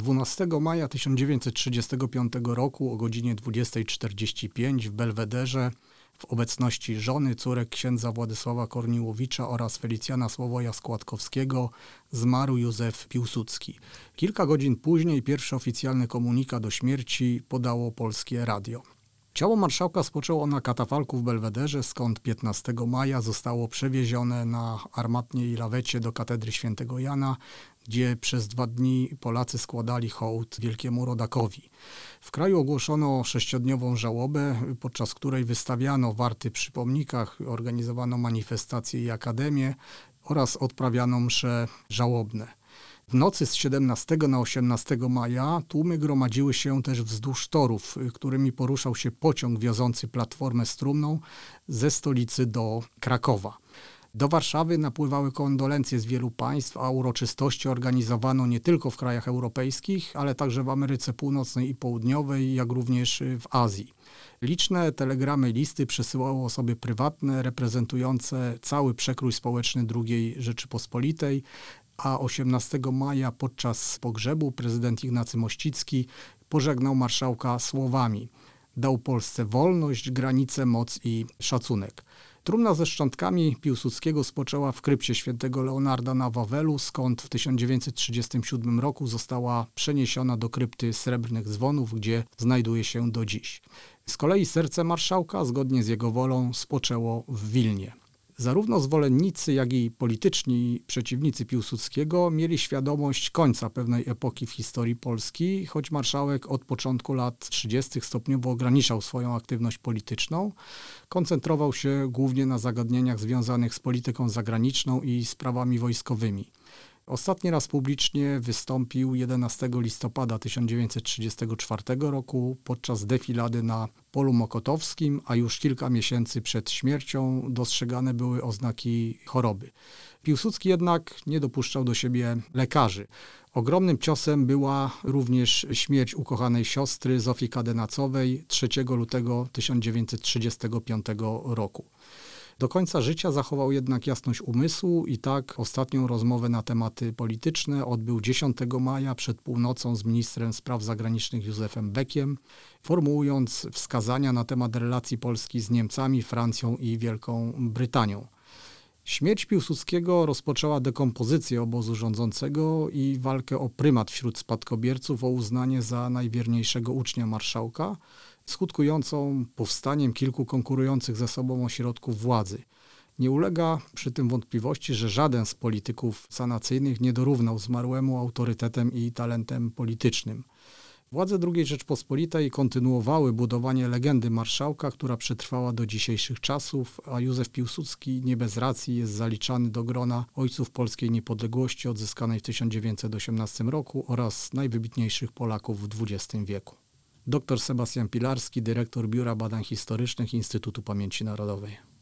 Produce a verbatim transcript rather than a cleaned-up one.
dwunastego maja tysiąc dziewięćset trzydziestego piątego roku o godzinie dwudziestej czterdzieści pięć w Belwederze w obecności żony, córek księdza Władysława Korniłowicza oraz Felicjana Sławoja Składkowskiego zmarł Józef Piłsudski. Kilka godzin później pierwszy oficjalny komunikat o śmierci podało Polskie Radio. Ciało marszałka spoczęło na katafalku w Belwederze, skąd piętnastego maja zostało przewiezione na armatniej lawecie do katedry świętego Jana, gdzie przez dwa dni Polacy składali hołd wielkiemu rodakowi. W kraju ogłoszono sześciodniową żałobę, podczas której wystawiano warty przy pomnikach, organizowano manifestacje i akademie oraz odprawiano msze żałobne. W nocy z siedemnastego na osiemnastego maja tłumy gromadziły się też wzdłuż torów, którymi poruszał się pociąg wiozący platformę strumną ze stolicy do Krakowa. Do Warszawy napływały kondolencje z wielu państw, a uroczystości organizowano nie tylko w krajach europejskich, ale także w Ameryce Północnej i Południowej, jak również w Azji. Liczne telegramy i listy przesyłały osoby prywatne reprezentujące cały przekrój społeczny drugiej Rzeczypospolitej, a osiemnastego maja podczas pogrzebu prezydent Ignacy Mościcki pożegnał marszałka słowami: dał Polsce wolność, granice, moc i szacunek. Trumna ze szczątkami Piłsudskiego spoczęła w krypcie świętego Leonarda na Wawelu, skąd w tysiąc dziewięćset trzydziestym siódmym roku została przeniesiona do krypty Srebrnych Dzwonów, gdzie znajduje się do dziś. Z kolei serce marszałka, zgodnie z jego wolą, spoczęło w Wilnie. Zarówno zwolennicy, jak i polityczni przeciwnicy Piłsudskiego mieli świadomość końca pewnej epoki w historii Polski, choć marszałek od początku lat trzydziestych stopniowo ograniczał swoją aktywność polityczną, koncentrował się głównie na zagadnieniach związanych z polityką zagraniczną i sprawami wojskowymi. Ostatni raz publicznie wystąpił jedenastego listopada tysiąc dziewięćset trzydziestego czwartego roku podczas defilady na Polu Mokotowskim, a już kilka miesięcy przed śmiercią dostrzegane były oznaki choroby. Piłsudski jednak nie dopuszczał do siebie lekarzy. Ogromnym ciosem była również śmierć ukochanej siostry Zofii Kadenacowej trzeciego lutego tysiąc dziewięćset trzydziestego piątego roku. Do końca życia zachował jednak jasność umysłu i tak ostatnią rozmowę na tematy polityczne odbył dziesiątego maja przed północą z ministrem spraw zagranicznych Józefem Beckiem, formułując wskazania na temat relacji Polski z Niemcami, Francją i Wielką Brytanią. Śmierć Piłsudskiego rozpoczęła dekompozycję obozu rządzącego i walkę o prymat wśród spadkobierców, o uznanie za najwierniejszego ucznia marszałka, skutkującą powstaniem kilku konkurujących ze sobą ośrodków władzy. Nie ulega przy tym wątpliwości, że żaden z polityków sanacyjnych nie dorównał zmarłemu autorytetem i talentem politycznym. Władze drugiej Rzeczpospolitej kontynuowały budowanie legendy marszałka, która przetrwała do dzisiejszych czasów, a Józef Piłsudski nie bez racji jest zaliczany do grona ojców polskiej niepodległości odzyskanej w tysiąc dziewięćset osiemnastym roku oraz najwybitniejszych Polaków w dwudziestym wieku. Doktor Sebastian Pilarski, dyrektor Biura Badań Historycznych Instytutu Pamięci Narodowej.